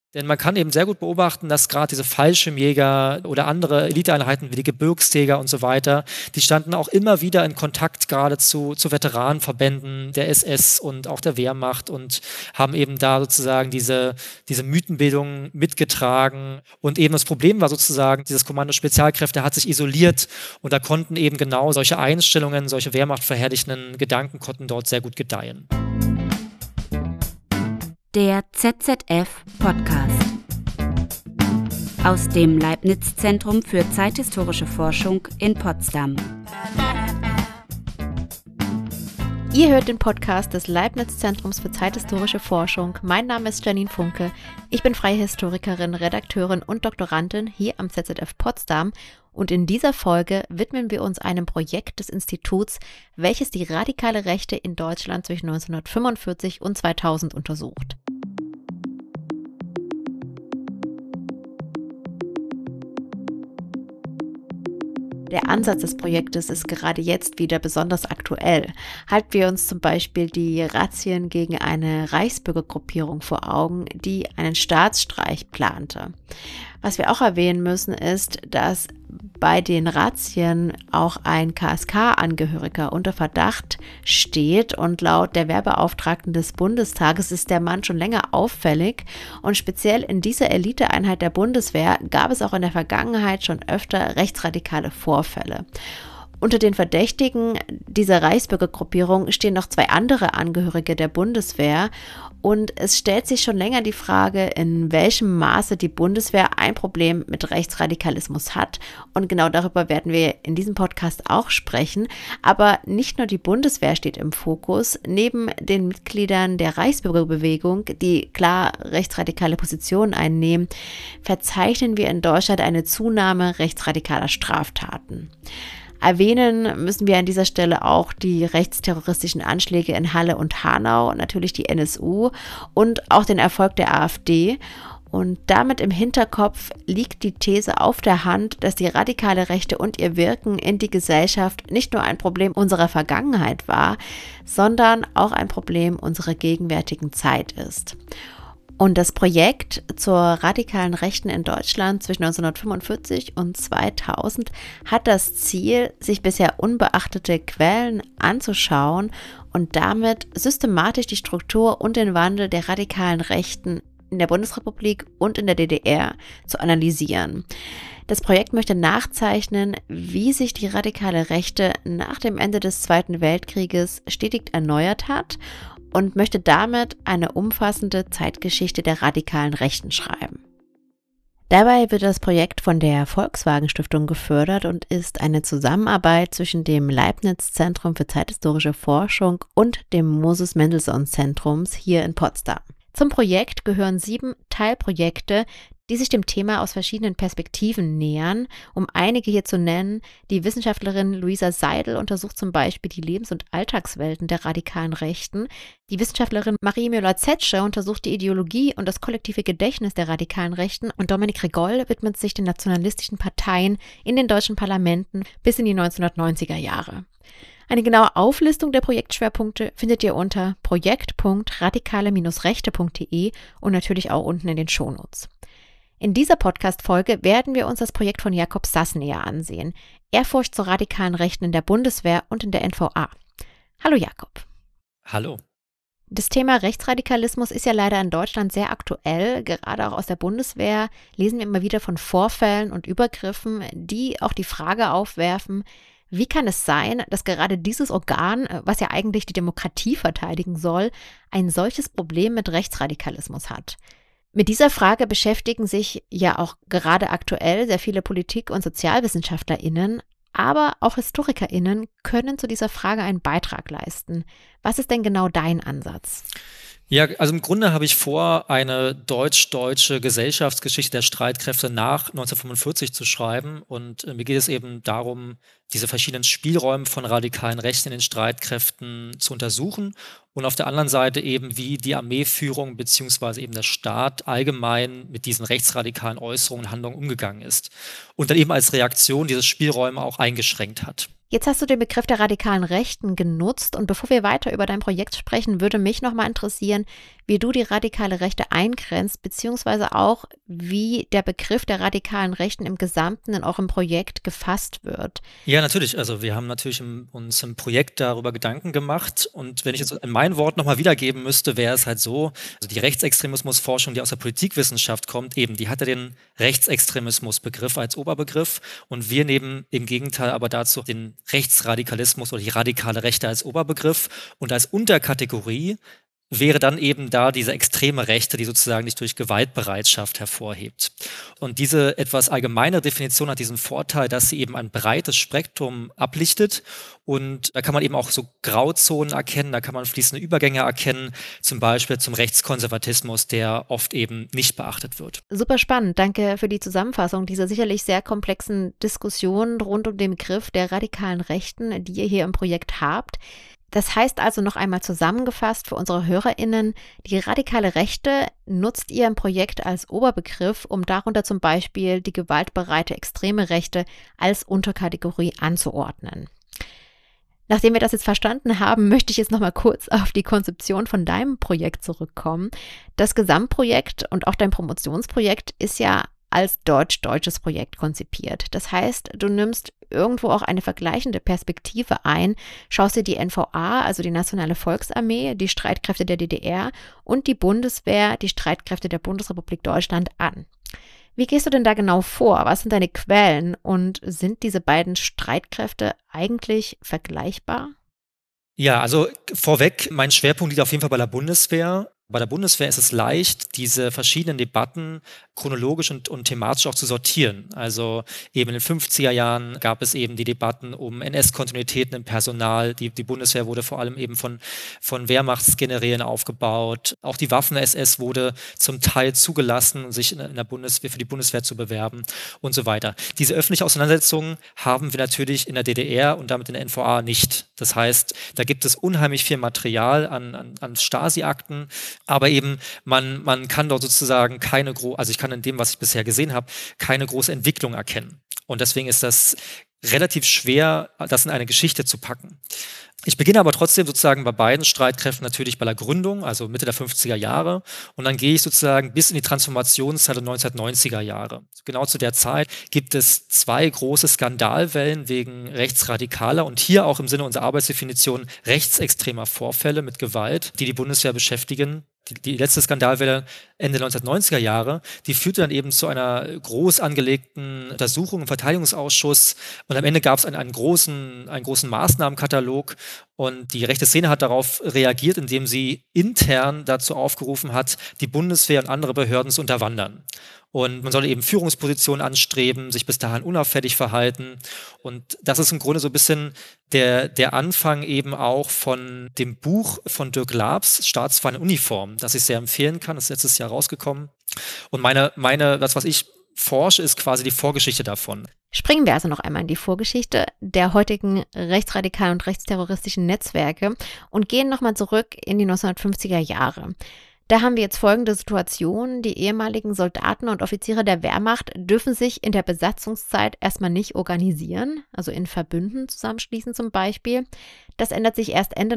Denn man kann eben sehr gut beobachten, dass gerade diese Fallschirmjäger oder andere Eliteeinheiten wie die Gebirgsträger und so weiter, die standen auch immer wieder in Kontakt gerade zu Veteranenverbänden der SS und auch der Wehrmacht und haben eben da sozusagen diese Mythenbildung mitgetragen. Und eben das Problem war sozusagen, dieses Kommando Spezialkräfte hat sich isoliert und da konnten eben genau solche Einstellungen, solche wehrmachtverherrlichenden Gedanken konnten dort sehr gut gedeihen. Der ZZF-Podcast aus dem Leibniz-Zentrum für zeithistorische Forschung in Potsdam. Ihr hört den Podcast des Leibniz-Zentrums für zeithistorische Forschung. Mein Name ist Janine Funke. Ich bin freie Historikerin, Redakteurin und Doktorandin hier am ZZF Potsdam. Und in dieser Folge widmen wir uns einem Projekt des Instituts, welches die radikale Rechte in Deutschland zwischen 1945 und 2000 untersucht. Der Ansatz des Projektes ist gerade jetzt wieder besonders aktuell. Halten wir uns zum Beispiel die Razzien gegen eine Reichsbürgergruppierung vor Augen, die einen Staatsstreich plante. Was wir auch erwähnen müssen, ist, dass bei den Razzien auch ein KSK-Angehöriger unter Verdacht steht und laut der Wehrbeauftragten des Bundestages ist der Mann schon länger auffällig und speziell in dieser Eliteeinheit der Bundeswehr gab es auch in der Vergangenheit schon öfter rechtsradikale Vorfälle. Unter den Verdächtigen dieser Reichsbürgergruppierung stehen noch 2 andere Angehörige der Bundeswehr und es stellt sich schon länger die Frage, in welchem Maße die Bundeswehr ein Problem mit Rechtsradikalismus hat und genau darüber werden wir in diesem Podcast auch sprechen, aber nicht nur die Bundeswehr steht im Fokus, neben den Mitgliedern der Reichsbürgerbewegung, die klar rechtsradikale Positionen einnehmen, verzeichnen wir in Deutschland eine Zunahme rechtsradikaler Straftaten. Erwähnen müssen wir an dieser Stelle auch die rechtsterroristischen Anschläge in Halle und Hanau, natürlich die NSU und auch den Erfolg der AfD. Und damit im Hinterkopf liegt die These auf der Hand, dass die radikale Rechte und ihr Wirken in die Gesellschaft nicht nur ein Problem unserer Vergangenheit war, sondern auch ein Problem unserer gegenwärtigen Zeit ist. Und das Projekt zur radikalen Rechten in Deutschland zwischen 1945 und 2000 hat das Ziel, sich bisher unbeachtete Quellen anzuschauen und damit systematisch die Struktur und den Wandel der radikalen Rechten in der Bundesrepublik und in der DDR zu analysieren. Das Projekt möchte nachzeichnen, wie sich die radikale Rechte nach dem Ende des Zweiten Weltkrieges stetig erneuert hat und möchte damit eine umfassende Zeitgeschichte der radikalen Rechten schreiben. Dabei wird das Projekt von der Volkswagen Stiftung gefördert und ist eine Zusammenarbeit zwischen dem Leibniz-Zentrum für zeithistorische Forschung und dem Moses-Mendelssohn-Zentrums hier in Potsdam. Zum Projekt gehören 7 Teilprojekte, die sich dem Thema aus verschiedenen Perspektiven nähern. Um einige hier zu nennen, die Wissenschaftlerin Luisa Seidel untersucht zum Beispiel die Lebens- und Alltagswelten der radikalen Rechten. Die Wissenschaftlerin Marie Müller-Zetsche untersucht die Ideologie und das kollektive Gedächtnis der radikalen Rechten und Dominik Regoll widmet sich den nationalistischen Parteien in den deutschen Parlamenten bis in die 1990er Jahre. Eine genaue Auflistung der Projektschwerpunkte findet ihr unter projekt.radikale-rechte.de und natürlich auch unten in den Shownotes. In dieser Podcast-Folge werden wir uns das Projekt von Jakob Sass näher ansehen. Er forscht zu radikalen Rechten in der Bundeswehr und in der NVA. Hallo Jakob. Hallo. Das Thema Rechtsradikalismus ist ja leider in Deutschland sehr aktuell. Gerade auch aus der Bundeswehr lesen wir immer wieder von Vorfällen und Übergriffen, die auch die Frage aufwerfen, wie kann es sein, dass gerade dieses Organ, was ja eigentlich die Demokratie verteidigen soll, ein solches Problem mit Rechtsradikalismus hat? Mit dieser Frage beschäftigen sich ja auch gerade aktuell sehr viele Politik- und SozialwissenschaftlerInnen, aber auch HistorikerInnen können zu dieser Frage einen Beitrag leisten. Was ist denn genau dein Ansatz? Ja, also im Grunde habe ich vor, eine deutsch-deutsche Gesellschaftsgeschichte der Streitkräfte nach 1945 zu schreiben. Und mir geht es eben darum, diese verschiedenen Spielräume von radikalen Rechten in den Streitkräften zu untersuchen und auf der anderen Seite eben, wie die Armeeführung beziehungsweise eben der Staat allgemein mit diesen rechtsradikalen Äußerungen und Handlungen umgegangen ist und dann eben als Reaktion diese Spielräume auch eingeschränkt hat. Jetzt hast du den Begriff der radikalen Rechten genutzt und bevor wir weiter über dein Projekt sprechen, würde mich nochmal interessieren, wie du die radikale Rechte eingrenzt, beziehungsweise auch, wie der Begriff der radikalen Rechten im Gesamten in eurem Projekt gefasst wird. Ja, natürlich. Also wir haben natürlich uns im Projekt darüber Gedanken gemacht und wenn ich jetzt in mein Wort nochmal wiedergeben müsste, wäre es halt so, also die Rechtsextremismusforschung, die aus der Politikwissenschaft kommt, eben, die hatte den Rechtsextremismusbegriff als Oberbegriff und wir nehmen im Gegenteil aber dazu den Rechtsradikalismus oder die radikale Rechte als Oberbegriff und als Unterkategorie wäre dann eben da diese extreme Rechte, die sozusagen sich durch Gewaltbereitschaft hervorhebt. Und diese etwas allgemeine Definition hat diesen Vorteil, dass sie eben ein breites Spektrum ablichtet und da kann man eben auch so Grauzonen erkennen, da kann man fließende Übergänge erkennen, zum Beispiel zum Rechtskonservatismus, der oft eben nicht beachtet wird. Super spannend, danke für die Zusammenfassung dieser sicherlich sehr komplexen Diskussion rund um den Begriff der radikalen Rechten, die ihr hier im Projekt habt. Das heißt also noch einmal zusammengefasst für unsere HörerInnen, die radikale Rechte nutzt ihr im Projekt als Oberbegriff, um darunter zum Beispiel die gewaltbereite extreme Rechte als Unterkategorie anzuordnen. Nachdem wir das jetzt verstanden haben, möchte ich jetzt noch mal kurz auf die Konzeption von deinem Projekt zurückkommen. Das Gesamtprojekt und auch dein Promotionsprojekt ist ja als deutsch-deutsches Projekt konzipiert. Das heißt, du nimmst irgendwo auch eine vergleichende Perspektive ein, schaust dir die NVA, also die Nationale Volksarmee, die Streitkräfte der DDR und die Bundeswehr, die Streitkräfte der Bundesrepublik Deutschland an. Wie gehst du denn da genau vor? Was sind deine Quellen und sind diese beiden Streitkräfte eigentlich vergleichbar? Ja, also vorweg, mein Schwerpunkt liegt auf jeden Fall bei der Bundeswehr. Bei der Bundeswehr ist es leicht, diese verschiedenen Debatten chronologisch und thematisch auch zu sortieren. Also eben in den 50er Jahren gab es eben die Debatten um NS-Kontinuitäten im Personal. Die Bundeswehr wurde vor allem eben von Wehrmachtsgenerälen aufgebaut. Auch die Waffen-SS wurde zum Teil zugelassen, sich in der Bundeswehr für die Bundeswehr zu bewerben und so weiter. Diese öffentliche Auseinandersetzungen haben wir natürlich in der DDR und damit in der NVA nicht. Das heißt, da gibt es unheimlich viel Material an Stasi-Akten, aber eben man kann dort sozusagen also ich kann in dem, was ich bisher gesehen habe, keine große Entwicklung erkennen. Und deswegen ist das relativ schwer, das in eine Geschichte zu packen. Ich beginne aber trotzdem sozusagen bei beiden Streitkräften natürlich bei der Gründung, also Mitte der 50er Jahre. Und dann gehe ich sozusagen bis in die Transformationszeit der 1990er Jahre. Genau zu der Zeit gibt es 2 große Skandalwellen wegen rechtsradikaler und hier auch im Sinne unserer Arbeitsdefinition rechtsextremer Vorfälle mit Gewalt, die die Bundeswehr beschäftigen. Die letzte Skandalwelle Ende 1990er Jahre, die führte dann eben zu einer groß angelegten Untersuchung im Verteidigungsausschuss und am Ende gab es einen großen Maßnahmenkatalog und die rechte Szene hat darauf reagiert, indem sie intern dazu aufgerufen hat, die Bundeswehr und andere Behörden zu unterwandern. Und man solle eben Führungspositionen anstreben, sich bis dahin unauffällig verhalten. Und das ist im Grunde so ein bisschen der Anfang eben auch von dem Buch von Dirk Laabs, Staatsfeind in Uniform, das ich sehr empfehlen kann. Das ist letztes Jahr rausgekommen. Und das, was ich forsche, ist quasi die Vorgeschichte davon. Springen wir also noch einmal in die Vorgeschichte der heutigen rechtsradikalen und rechtsterroristischen Netzwerke und gehen nochmal zurück in die 1950er Jahre. Da haben wir jetzt folgende Situation. Die ehemaligen Soldaten und Offiziere der Wehrmacht dürfen sich in der Besatzungszeit erstmal nicht organisieren, also in Verbünden zusammenschließen zum Beispiel. Das ändert sich erst Ende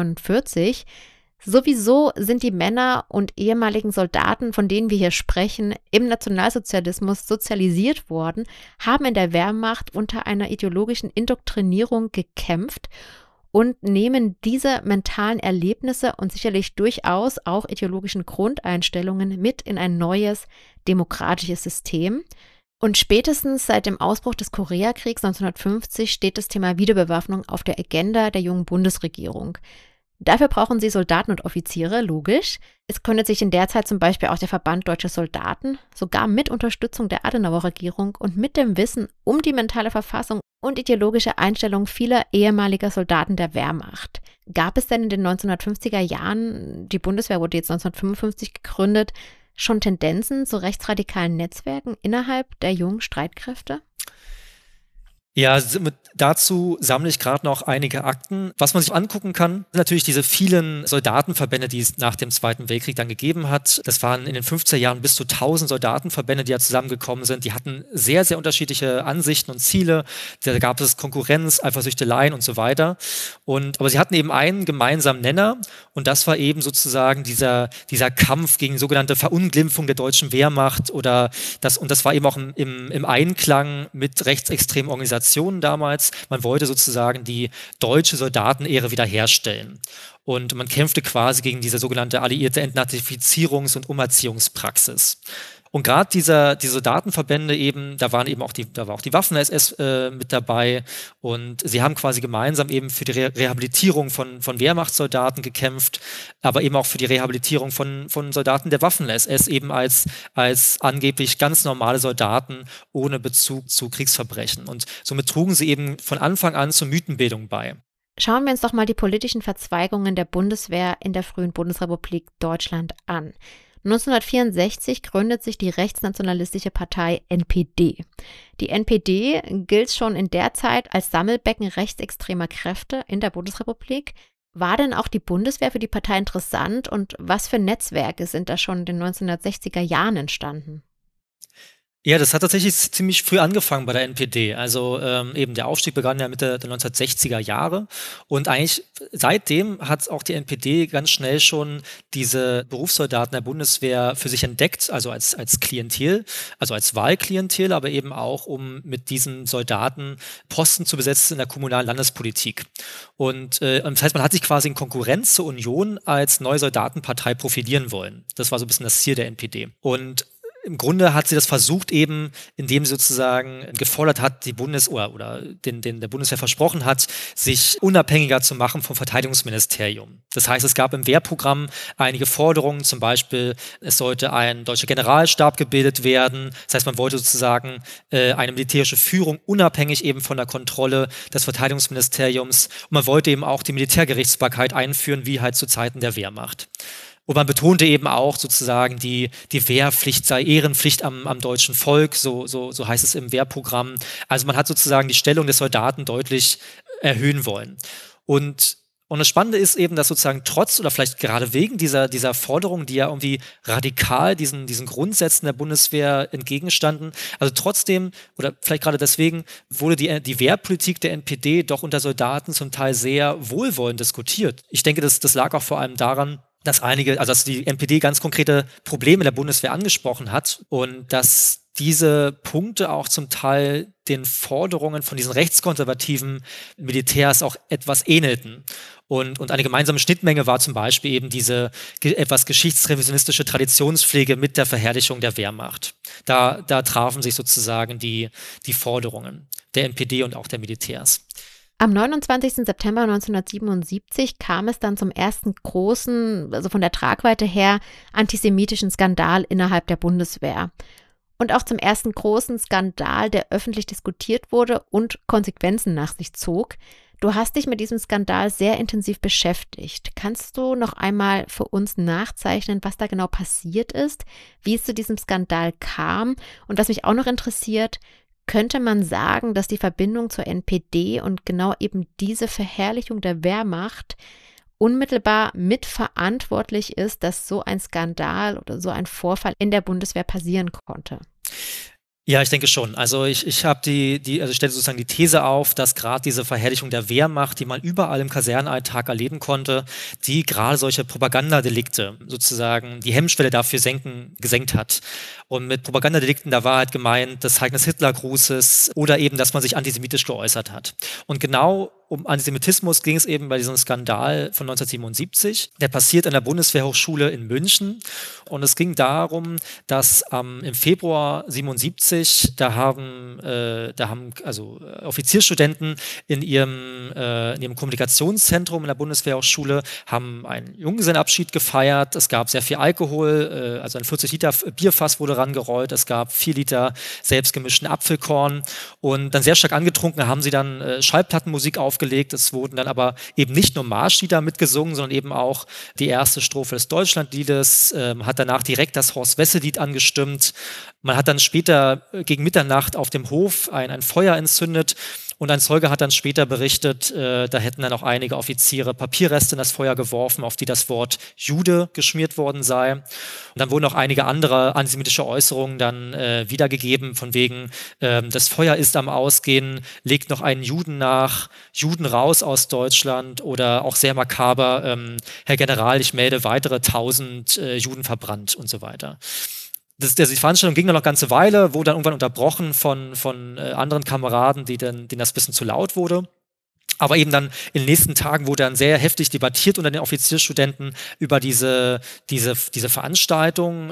1949. Sowieso sind die Männer und ehemaligen Soldaten, von denen wir hier sprechen, im Nationalsozialismus sozialisiert worden, haben in der Wehrmacht unter einer ideologischen Indoktrinierung gekämpft und nehmen diese mentalen Erlebnisse und sicherlich durchaus auch ideologischen Grundeinstellungen mit in ein neues demokratisches System. Und spätestens seit dem Ausbruch des Koreakriegs 1950 steht das Thema Wiederbewaffnung auf der Agenda der jungen Bundesregierung. Dafür brauchen sie Soldaten und Offiziere, logisch. Es gründet sich in der Zeit zum Beispiel auch der Verband Deutscher Soldaten, sogar mit Unterstützung der Adenauer-Regierung und mit dem Wissen um die mentale Verfassung und ideologische Einstellung vieler ehemaliger Soldaten der Wehrmacht. Gab es denn in den 1950er Jahren, die Bundeswehr wurde jetzt 1955 gegründet, schon Tendenzen zu rechtsradikalen Netzwerken innerhalb der jungen Streitkräfte? Ja, dazu sammle ich gerade noch einige Akten. Was man sich angucken kann, sind natürlich diese vielen Soldatenverbände, die es nach dem Zweiten Weltkrieg dann gegeben hat. Das waren in den 50er Jahren bis zu 1000 Soldatenverbände, die ja zusammengekommen sind. Die hatten sehr, sehr unterschiedliche Ansichten und Ziele. Da gab es Konkurrenz, Eifersüchteleien und so weiter. Aber sie hatten eben einen gemeinsamen Nenner und das war eben sozusagen dieser Kampf gegen sogenannte Verunglimpfung der deutschen Wehrmacht und das war eben auch im Einklang mit rechtsextremen Organisationen damals. Man wollte sozusagen die deutsche Soldatenehre wiederherstellen. Und man kämpfte quasi gegen diese sogenannte alliierte Entnazifizierungs- und Umerziehungspraxis. Und gerade diese Soldatenverbände eben, da war auch die Waffen-SS mit dabei und sie haben quasi gemeinsam eben für die Rehabilitierung von Wehrmachtssoldaten gekämpft, aber eben auch für die Rehabilitierung von Soldaten der Waffen-SS eben als angeblich ganz normale Soldaten ohne Bezug zu Kriegsverbrechen. Und somit trugen sie eben von Anfang an zur Mythenbildung bei. Schauen wir uns doch mal die politischen Verzweigungen der Bundeswehr in der frühen Bundesrepublik Deutschland an. 1964 gründet sich die rechtsnationalistische Partei NPD. Die NPD gilt schon in der Zeit als Sammelbecken rechtsextremer Kräfte in der Bundesrepublik. War denn auch die Bundeswehr für die Partei interessant und was für Netzwerke sind da schon in den 1960er Jahren entstanden? Ja, das hat tatsächlich ziemlich früh angefangen bei der NPD. Also eben der Aufstieg begann ja Mitte der 1960er Jahre und eigentlich seitdem hat auch die NPD ganz schnell schon diese Berufssoldaten der Bundeswehr für sich entdeckt, also als Klientel, also als Wahlklientel, aber eben auch, um mit diesen Soldaten Posten zu besetzen in der kommunalen Landespolitik. Und das heißt, man hat sich quasi in Konkurrenz zur Union als neue Soldatenpartei profilieren wollen. Das war so ein bisschen das Ziel der NPD. Und im Grunde hat sie das versucht eben, indem sie sozusagen gefordert hat, der Bundeswehr versprochen hat, sich unabhängiger zu machen vom Verteidigungsministerium. Das heißt, es gab im Wehrprogramm einige Forderungen, zum Beispiel, es sollte ein deutscher Generalstab gebildet werden. Das heißt, man wollte sozusagen eine militärische Führung unabhängig eben von der Kontrolle des Verteidigungsministeriums. Und man wollte eben auch die Militärgerichtsbarkeit einführen, wie halt zu Zeiten der Wehrmacht. Und man betonte eben auch sozusagen, die Wehrpflicht sei Ehrenpflicht am deutschen Volk, so heißt es im Wehrprogramm. Also man hat sozusagen die Stellung des Soldaten deutlich erhöhen wollen. Und das Spannende ist eben, dass sozusagen trotz oder vielleicht gerade wegen dieser Forderungen, die ja irgendwie radikal diesen Grundsätzen der Bundeswehr entgegenstanden, also trotzdem oder vielleicht gerade deswegen wurde die Wehrpolitik der NPD doch unter Soldaten zum Teil sehr wohlwollend diskutiert. Ich denke, das lag auch vor allem daran, dass die NPD ganz konkrete Probleme der Bundeswehr angesprochen hat und dass diese Punkte auch zum Teil den Forderungen von diesen rechtskonservativen Militärs auch etwas ähnelten. Und eine gemeinsame Schnittmenge war zum Beispiel eben diese etwas geschichtsrevisionistische Traditionspflege mit der Verherrlichung der Wehrmacht. Da trafen sich sozusagen die Forderungen der NPD und auch der Militärs. Am 29. September 1977 kam es dann zum ersten großen, also von der Tragweite her, antisemitischen Skandal innerhalb der Bundeswehr. Und auch zum ersten großen Skandal, der öffentlich diskutiert wurde und Konsequenzen nach sich zog. Du hast dich mit diesem Skandal sehr intensiv beschäftigt. Kannst du noch einmal für uns nachzeichnen, was da genau passiert ist, wie es zu diesem Skandal kam? Und was mich auch noch interessiert, könnte man sagen, dass die Verbindung zur NPD und genau eben diese Verherrlichung der Wehrmacht unmittelbar mitverantwortlich ist, dass so ein Skandal oder so ein Vorfall in der Bundeswehr passieren konnte? Ja, ich denke schon. Also ich habe ich stelle sozusagen die These auf, dass gerade diese Verherrlichung der Wehrmacht, die man überall im Kasernenalltag erleben konnte, die gerade solche Propagandadelikte sozusagen die Hemmschwelle dafür gesenkt hat. Und mit Propagandadelikten, da war halt gemeint das Zeichen des Hitlergrußes oder eben, dass man sich antisemitisch geäußert hat. Und genau um Antisemitismus ging es eben bei diesem Skandal von 1977. Der passiert an der Bundeswehrhochschule in München. Und es ging darum, dass im Februar 1977, da haben Offiziersstudenten in ihrem Kommunikationszentrum in der Bundeswehrhochschule haben einen Junggesellenabschied gefeiert. Es gab sehr viel Alkohol, also ein 40 Liter Bierfass wurde rangerollt. Es gab 4 Liter selbstgemischten Apfelkorn. Und dann sehr stark angetrunken haben sie dann Schallplattenmusik aufgelegt aufgelegt. Es wurden dann aber eben nicht nur Marschlieder mitgesungen, sondern eben auch die erste Strophe des Deutschlandliedes, hat danach direkt das Horst-Wessel-Lied angestimmt. Man hat dann später gegen Mitternacht auf dem Hof ein Feuer entzündet. Und ein Zeuge hat dann später berichtet, da hätten dann auch einige Offiziere Papierreste in das Feuer geworfen, auf die das Wort Jude geschmiert worden sei. Und dann wurden auch einige andere antisemitische Äußerungen dann wiedergegeben, von wegen, das Feuer ist am Ausgehen, legt noch einen Juden nach, Juden raus aus Deutschland, oder auch sehr makaber, Herr General, ich melde weitere 1000 Juden verbrannt und so weiter. Die Veranstaltung ging dann noch eine ganze Weile, wurde dann irgendwann unterbrochen von anderen Kameraden, denen das ein bisschen zu laut wurde. Aber eben dann in den nächsten Tagen wurde dann sehr heftig debattiert unter den Offiziersstudenten über diese Veranstaltung.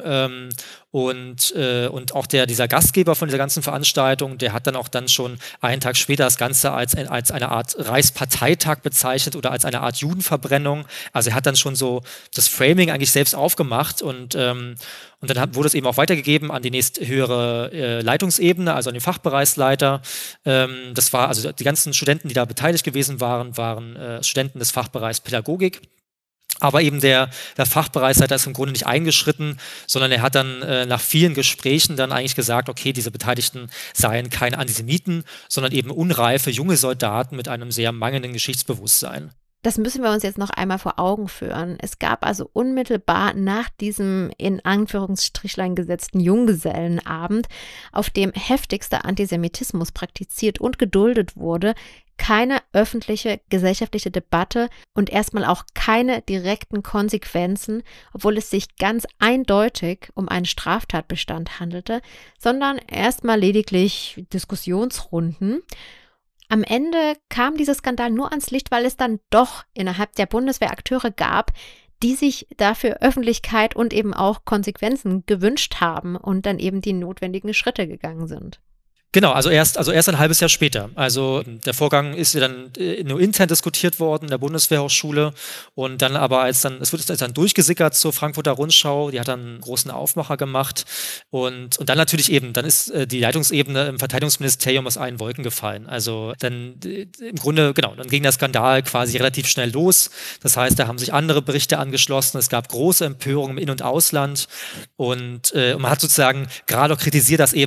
Und auch dieser Gastgeber von dieser ganzen Veranstaltung, der hat dann auch dann schon einen Tag später das Ganze als eine Art Reichsparteitag bezeichnet oder als eine Art Judenverbrennung. Also er hat dann schon so das Framing eigentlich selbst aufgemacht, und dann wurde es eben auch weitergegeben an die nächsthöhere Leitungsebene, also an den Fachbereichsleiter. Das war also die ganzen Studenten, die da beteiligt gewesen waren Studenten des Fachbereichs Pädagogik. Aber eben der Fachbereichsleiter ist im Grunde nicht eingeschritten, sondern er hat dann nach vielen Gesprächen dann eigentlich gesagt, okay, diese Beteiligten seien keine Antisemiten, sondern eben unreife junge Soldaten mit einem sehr mangelnden Geschichtsbewusstsein. Das müssen wir uns jetzt noch einmal vor Augen führen. Es gab also unmittelbar nach diesem in Anführungsstrichlein gesetzten Junggesellenabend, auf dem heftigster Antisemitismus praktiziert und geduldet wurde, keine öffentliche gesellschaftliche Debatte und erstmal auch keine direkten Konsequenzen, obwohl es sich ganz eindeutig um einen Straftatbestand handelte, sondern erstmal lediglich Diskussionsrunden. Am Ende kam dieser Skandal nur ans Licht, weil es dann doch innerhalb der Bundeswehr Akteure gab, die sich dafür Öffentlichkeit und eben auch Konsequenzen gewünscht haben und dann eben die notwendigen Schritte gegangen sind. Genau, also erst ein halbes Jahr später. Also der Vorgang ist ja dann nur intern diskutiert worden in der Bundeswehrhochschule, und dann aber es wird dann durchgesickert zur Frankfurter Rundschau, die hat dann einen großen Aufmacher gemacht, und dann natürlich eben, dann ist die Leitungsebene im Verteidigungsministerium aus allen Wolken gefallen. Also dann im Grunde, genau, dann ging der Skandal quasi relativ schnell los. Das heißt, da haben sich andere Berichte angeschlossen, es gab große Empörungen im In- und Ausland, und man hat sozusagen gerade auch kritisiert, dass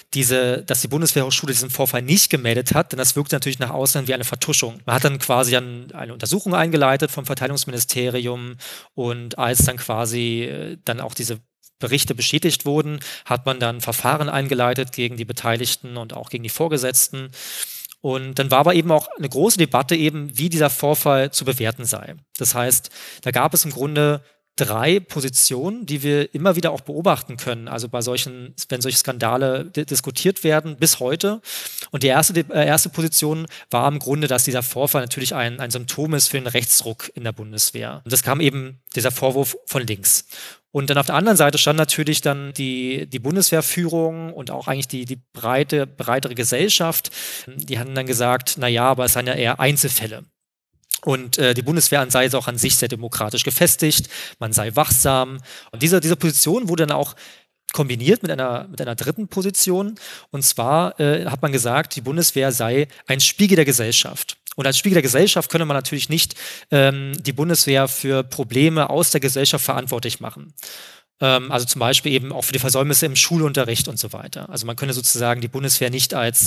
die Bundeswehrhochschule diesen Vorfall nicht gemeldet hat, denn das wirkt natürlich nach außen wie eine Vertuschung. Man hat dann quasi eine Untersuchung eingeleitet vom Verteidigungsministerium, und als dann quasi dann auch diese Berichte bestätigt wurden, hat man dann Verfahren eingeleitet gegen die Beteiligten und auch gegen die Vorgesetzten. Und dann war aber eben auch eine große Debatte eben, wie dieser Vorfall zu bewerten sei. Das heißt, da gab es im Grunde 3 Positionen, die wir immer wieder auch beobachten können, also wenn solche Skandale diskutiert werden, bis heute. Und die erste Position war im Grunde, dass dieser Vorfall natürlich ein Symptom ist für den Rechtsruck in der Bundeswehr. Und das kam eben, dieser Vorwurf, von links. Und dann auf der anderen Seite stand natürlich dann die Bundeswehrführung und auch eigentlich die breitere Gesellschaft. Die hatten dann gesagt, naja, aber es seien ja eher Einzelfälle. Und die Bundeswehr sei auch an sich sehr demokratisch gefestigt, man sei wachsam. Und diese Position wurde dann auch kombiniert mit einer dritten Position. Und zwar hat man gesagt, die Bundeswehr sei ein Spiegel der Gesellschaft. Und als Spiegel der Gesellschaft könne man natürlich nicht die Bundeswehr für Probleme aus der Gesellschaft verantwortlich machen. Also zum Beispiel eben auch für die Versäumnisse im Schulunterricht und so weiter. Also man könne sozusagen die Bundeswehr nicht also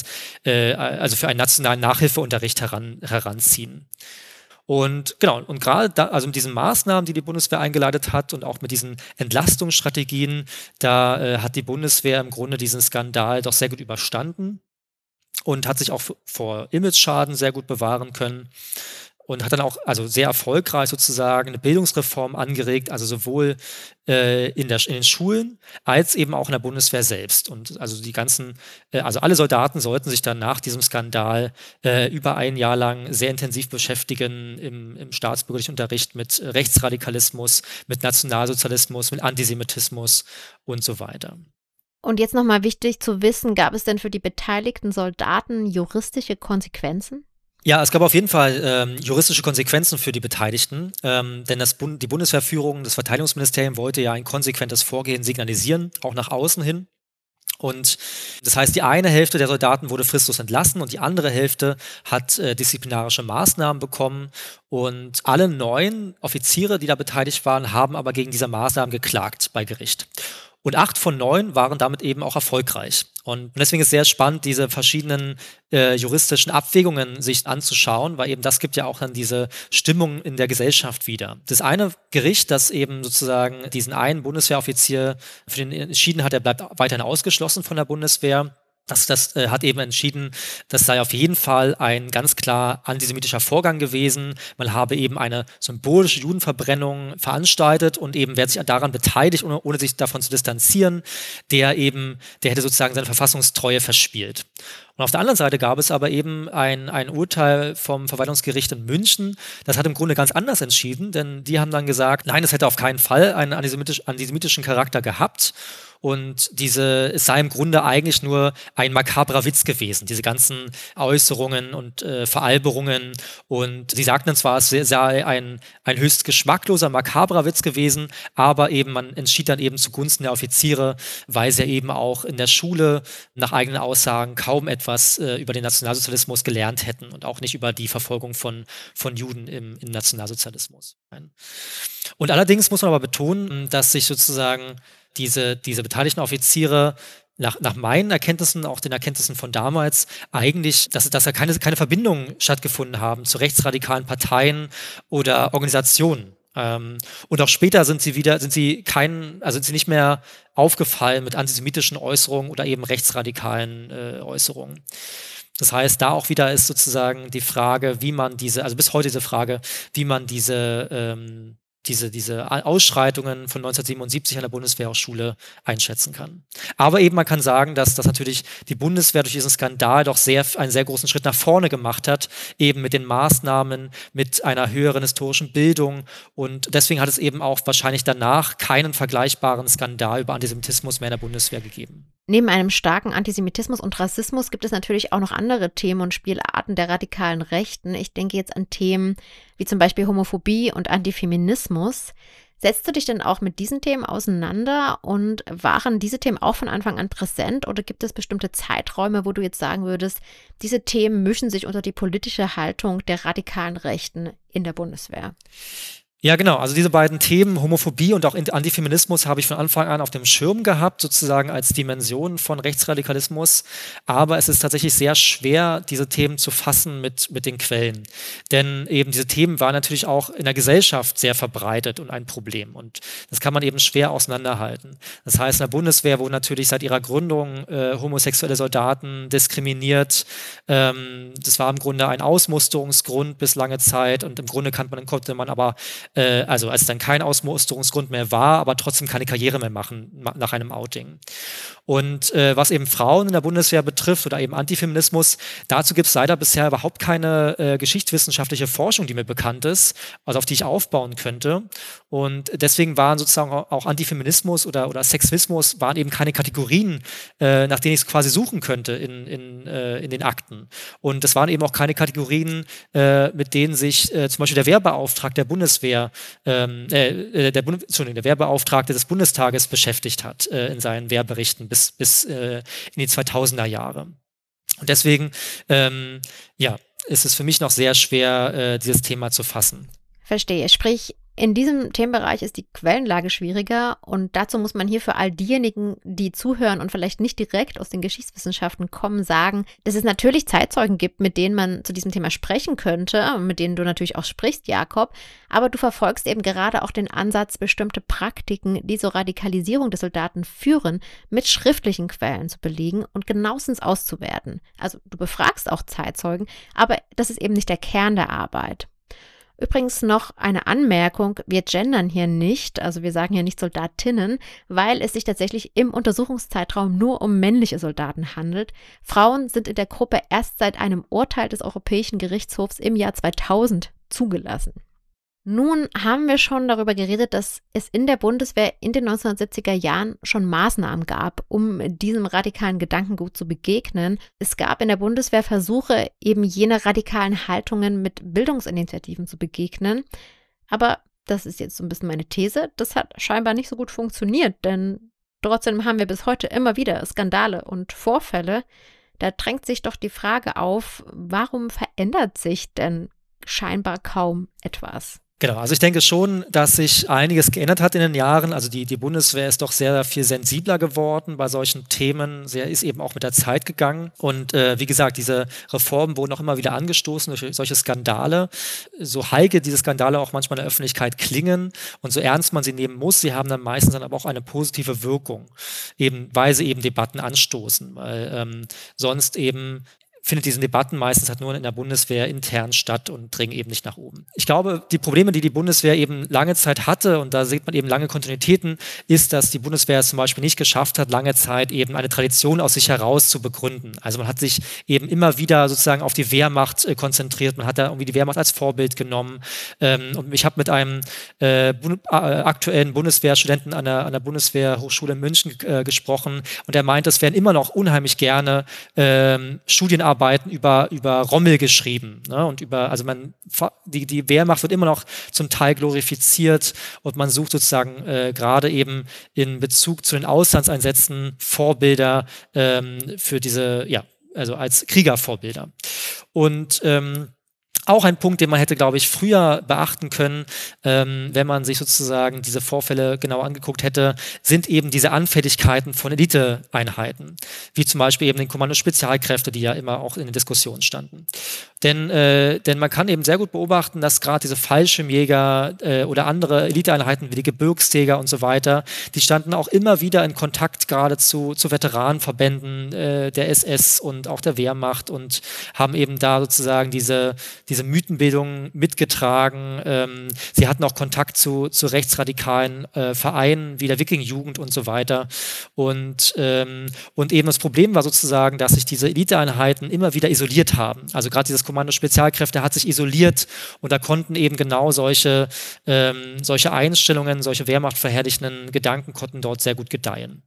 für einen nationalen Nachhilfeunterricht heranziehen. Und genau, und gerade also mit diesen Maßnahmen, die die Bundeswehr eingeleitet hat und auch mit diesen Entlastungsstrategien, da hat die Bundeswehr im Grunde diesen Skandal doch sehr gut überstanden und hat sich auch vor Imageschaden sehr gut bewahren können. Und hat dann auch also sehr erfolgreich sozusagen eine Bildungsreform angeregt, also sowohl in den Schulen als eben auch in der Bundeswehr selbst. Und also also alle Soldaten sollten sich dann nach diesem Skandal über ein Jahr lang sehr intensiv beschäftigen im staatsbürgerlichen Unterricht mit Rechtsradikalismus, mit Nationalsozialismus, mit Antisemitismus und so weiter. Und jetzt nochmal wichtig zu wissen, gab es denn für die beteiligten Soldaten juristische Konsequenzen? Ja, es gab auf jeden Fall juristische Konsequenzen für die Beteiligten, denn die Bundeswehrführung, das Verteidigungsministerium wollte ja ein konsequentes Vorgehen signalisieren, auch nach außen hin. Und das heißt, die eine Hälfte der Soldaten wurde fristlos entlassen und die andere Hälfte hat disziplinarische Maßnahmen bekommen. Und alle 9 Offiziere, die da beteiligt waren, haben aber gegen diese Maßnahmen geklagt bei Gericht. Und 8 von 9 waren damit eben auch erfolgreich. Und deswegen ist es sehr spannend, diese verschiedenen juristischen Abwägungen sich anzuschauen, weil eben das gibt ja auch dann diese Stimmung in der Gesellschaft wieder. Das eine Gericht, das eben sozusagen diesen einen Bundeswehroffizier für den entschieden hat, er bleibt weiterhin ausgeschlossen von der Bundeswehr. Das hat eben entschieden, das sei auf jeden Fall ein ganz klar antisemitischer Vorgang gewesen. Man habe eben eine symbolische Judenverbrennung veranstaltet und eben wer sich daran beteiligt, ohne sich davon zu distanzieren, der hätte sozusagen seine Verfassungstreue verspielt. Und auf der anderen Seite gab es aber eben ein Urteil vom Verwaltungsgericht in München, das hat im Grunde ganz anders entschieden, denn die haben dann gesagt, nein, es hätte auf keinen Fall einen antisemitischen Charakter gehabt. Und es sei im Grunde eigentlich nur ein makabrer Witz gewesen, diese ganzen Äußerungen und Veralberungen. Und sie sagten dann zwar, es sei ein höchst geschmackloser, makabrer Witz gewesen, aber eben man entschied dann eben zugunsten der Offiziere, weil sie ja eben auch in der Schule nach eigenen Aussagen kaum etwas über den Nationalsozialismus gelernt hätten und auch nicht über die Verfolgung von Juden im Nationalsozialismus. Und allerdings muss man aber betonen, dass sich sozusagen diese beteiligten Offiziere nach meinen Erkenntnissen, auch den Erkenntnissen von damals, eigentlich, dass da keine Verbindungen stattgefunden haben zu rechtsradikalen Parteien oder Organisationen. Und auch später sind sie nicht mehr aufgefallen mit antisemitischen Äußerungen oder eben rechtsradikalen Äußerungen. Das heißt, da auch wieder ist sozusagen die Frage, bis heute diese Frage, wie man diese Ausschreitungen von 1977 an der Bundeswehrhochschule einschätzen kann. Aber eben man kann sagen, dass natürlich die Bundeswehr durch diesen Skandal doch einen sehr großen Schritt nach vorne gemacht hat, eben mit den Maßnahmen, mit einer höheren historischen Bildung und deswegen hat es eben auch wahrscheinlich danach keinen vergleichbaren Skandal über Antisemitismus mehr in der Bundeswehr gegeben. Neben einem starken Antisemitismus und Rassismus gibt es natürlich auch noch andere Themen und Spielarten der radikalen Rechten. Ich denke jetzt an Themen wie zum Beispiel Homophobie und Antifeminismus. Setzt du dich denn auch mit diesen Themen auseinander und waren diese Themen auch von Anfang an präsent oder gibt es bestimmte Zeiträume, wo du jetzt sagen würdest, diese Themen mischen sich unter die politische Haltung der radikalen Rechten in der Bundeswehr? Ja, genau. Also diese beiden Themen, Homophobie und auch Antifeminismus, habe ich von Anfang an auf dem Schirm gehabt, sozusagen als Dimension von Rechtsradikalismus. Aber es ist tatsächlich sehr schwer, diese Themen zu fassen mit den Quellen. Denn eben diese Themen waren natürlich auch in der Gesellschaft sehr verbreitet und ein Problem. Und das kann man eben schwer auseinanderhalten. Das heißt, in der Bundeswehr wurden natürlich seit ihrer Gründung homosexuelle Soldaten diskriminiert. Das war im Grunde ein Ausmusterungsgrund bis lange Zeit. Und im Grunde konnte man aber also als dann kein Ausmusterungsgrund mehr war, aber trotzdem keine Karriere mehr machen nach einem Outing. Und was eben Frauen in der Bundeswehr betrifft oder eben Antifeminismus, dazu gibt es leider bisher überhaupt keine geschichtswissenschaftliche Forschung, die mir bekannt ist, also auf die ich aufbauen könnte. Und deswegen waren sozusagen auch Antifeminismus oder Sexismus waren eben keine Kategorien, nach denen ich es quasi suchen könnte in den Akten. Und das waren eben auch keine Kategorien, mit denen sich zum Beispiel der Wehrbeauftragte der Bundeswehr, der Wehrbeauftragte des Bundestages beschäftigt hat in seinen Wehrberichten bis in die 2000er Jahre. Und deswegen ist es für mich noch sehr schwer, dieses Thema zu fassen. Verstehe. Sprich, in diesem Themenbereich ist die Quellenlage schwieriger und dazu muss man hier für all diejenigen, die zuhören und vielleicht nicht direkt aus den Geschichtswissenschaften kommen, sagen, dass es natürlich Zeitzeugen gibt, mit denen man zu diesem Thema sprechen könnte, mit denen du natürlich auch sprichst, Jakob, aber du verfolgst eben gerade auch den Ansatz, bestimmte Praktiken, die zur Radikalisierung des Soldaten führen, mit schriftlichen Quellen zu belegen und genauestens auszuwerten. Also du befragst auch Zeitzeugen, aber das ist eben nicht der Kern der Arbeit. Übrigens noch eine Anmerkung, wir gendern hier nicht, also wir sagen hier nicht Soldatinnen, weil es sich tatsächlich im Untersuchungszeitraum nur um männliche Soldaten handelt. Frauen sind in der Gruppe erst seit einem Urteil des Europäischen Gerichtshofs im Jahr 2000 zugelassen. Nun haben wir schon darüber geredet, dass es in der Bundeswehr in den 1970er Jahren schon Maßnahmen gab, um diesem radikalen Gedankengut zu begegnen. Es gab in der Bundeswehr Versuche, eben jene radikalen Haltungen mit Bildungsinitiativen zu begegnen. Aber das ist jetzt so ein bisschen meine These, das hat scheinbar nicht so gut funktioniert, denn Trotzdem haben wir bis heute immer wieder Skandale und Vorfälle. Da drängt sich doch die Frage auf, warum verändert sich denn scheinbar kaum etwas? Genau, also ich denke schon, dass sich einiges geändert hat in den Jahren. Also die Bundeswehr ist doch sehr viel sensibler geworden bei solchen Themen. Sie ist eben auch mit der Zeit gegangen. Und wie gesagt, diese Reformen wurden auch immer wieder angestoßen durch solche Skandale. So heikel diese Skandale auch manchmal in der Öffentlichkeit klingen und so ernst man sie nehmen muss, sie haben dann meistens dann aber auch eine positive Wirkung, eben weil sie eben Debatten anstoßen. Weil sonst eben findet diesen Debatten meistens halt nur in der Bundeswehr intern statt und dringen eben nicht nach oben. Ich glaube, die Probleme, die die Bundeswehr eben lange Zeit hatte, und da sieht man eben lange Kontinuitäten, ist, dass die Bundeswehr es zum Beispiel nicht geschafft hat, lange Zeit eben eine Tradition aus sich heraus zu begründen. Also man hat sich eben immer wieder sozusagen auf die Wehrmacht konzentriert, man hat da irgendwie die Wehrmacht als Vorbild genommen. Und ich habe mit einem aktuellen Bundeswehrstudenten an der Bundeswehrhochschule in München gesprochen, und er meint, es werden immer noch unheimlich gerne Studienarbeiten über Rommel geschrieben, ne? Und die Wehrmacht wird immer noch zum Teil glorifiziert, und man sucht sozusagen gerade eben in Bezug zu den Auslandseinsätzen Vorbilder für diese, also als Kriegervorbilder. Und auch ein Punkt, den man hätte, glaube ich, früher beachten können, wenn man sich sozusagen diese Vorfälle genau angeguckt hätte, sind eben diese Anfälligkeiten von Eliteeinheiten, wie zum Beispiel eben den Kommando Spezialkräfte, die ja immer auch in den Diskussionen standen. Denn man kann eben sehr gut beobachten, dass gerade diese Fallschirmjäger oder andere Eliteeinheiten wie die Gebirgsträger und so weiter, die standen auch immer wieder in Kontakt gerade zu Veteranenverbänden der SS und auch der Wehrmacht und haben eben da sozusagen diese Mythenbildung mitgetragen. Sie hatten auch Kontakt zu rechtsradikalen Vereinen wie der Wiking-Jugend und so weiter. Und eben das Problem war sozusagen, dass sich diese Eliteeinheiten immer wieder isoliert haben. Also gerade dieses Kommando Spezialkräfte hat sich isoliert, und da konnten eben genau solche Einstellungen, solche wehrmachtverherrlichenden Gedanken konnten dort sehr gut gedeihen.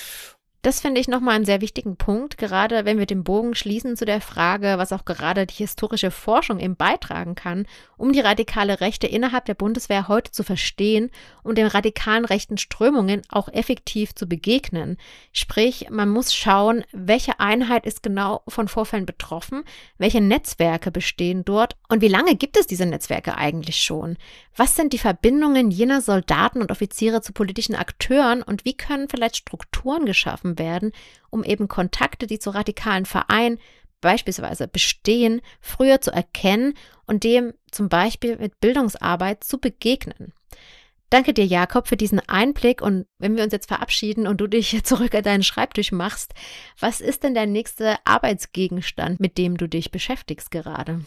Das finde ich nochmal einen sehr wichtigen Punkt, gerade wenn wir den Bogen schließen zu der Frage, was auch gerade die historische Forschung eben beitragen kann, um die radikale Rechte innerhalb der Bundeswehr heute zu verstehen und den radikalen rechten Strömungen auch effektiv zu begegnen. Sprich, man muss schauen, welche Einheit ist genau von Vorfällen betroffen, welche Netzwerke bestehen dort und wie lange gibt es diese Netzwerke eigentlich schon? Was sind die Verbindungen jener Soldaten und Offiziere zu politischen Akteuren und wie können vielleicht Strukturen geschaffen werden, um eben Kontakte, die zu radikalen Vereinen beispielsweise bestehen, früher zu erkennen und dem zum Beispiel mit Bildungsarbeit zu begegnen. Danke dir, Jakob, für diesen Einblick, und wenn wir uns jetzt verabschieden und du dich zurück an deinen Schreibtisch machst, was ist denn der nächste Arbeitsgegenstand, mit dem du dich beschäftigst gerade?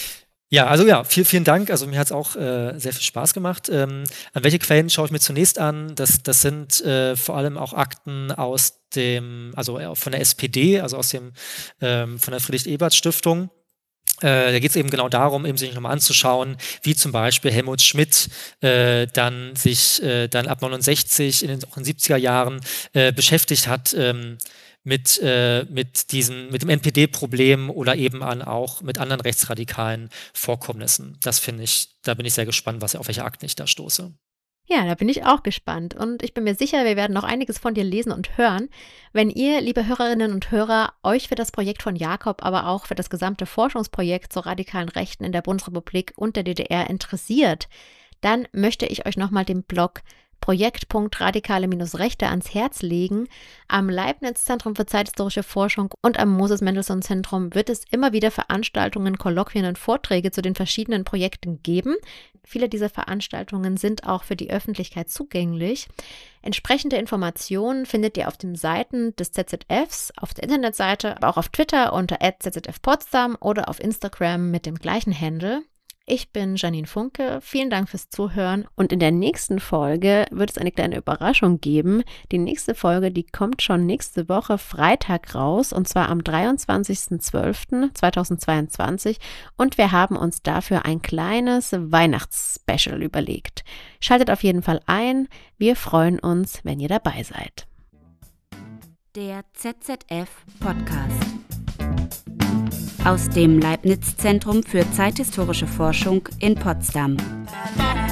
Ja, also vielen Dank. Also mir hat es auch sehr viel Spaß gemacht. An welche Quellen schaue ich mir zunächst an? Das sind vor allem auch Akten aus von der SPD, also von der Friedrich-Ebert-Stiftung. Da geht es eben genau darum, eben sich nochmal anzuschauen, wie zum Beispiel Helmut Schmidt dann ab 69 in den 70er Jahren beschäftigt hat mit dem NPD-Problem oder eben auch mit anderen rechtsradikalen Vorkommnissen. Das finde ich, da bin ich sehr gespannt, auf welche Akten ich da stoße. Ja, da bin ich auch gespannt, und ich bin mir sicher, wir werden noch einiges von dir lesen und hören. Wenn ihr, liebe Hörerinnen und Hörer, euch für das Projekt von Jakob, aber auch für das gesamte Forschungsprojekt zur radikalen Rechten in der Bundesrepublik und der DDR interessiert, dann möchte ich euch nochmal den Blog Projekt.radikale-Rechte ans Herz legen. Am Leibniz-Zentrum für zeithistorische Forschung und am Moses-Mendelssohn-Zentrum wird es immer wieder Veranstaltungen, Kolloquien und Vorträge zu den verschiedenen Projekten geben. Viele dieser Veranstaltungen sind auch für die Öffentlichkeit zugänglich. Entsprechende Informationen findet ihr auf den Seiten des ZZFs, auf der Internetseite, aber auch auf Twitter unter @zzfpotsdam oder auf Instagram mit dem gleichen Handle. Ich bin Janine Funke, vielen Dank fürs Zuhören, und in der nächsten Folge wird es eine kleine Überraschung geben. Die nächste Folge, die kommt schon nächste Woche Freitag raus, und zwar am 23.12.2022, und wir haben uns dafür ein kleines Weihnachtsspecial überlegt. Schaltet auf jeden Fall ein, wir freuen uns, wenn ihr dabei seid. Der ZZF-Podcast. Aus dem Leibniz-Zentrum für zeithistorische Forschung in Potsdam.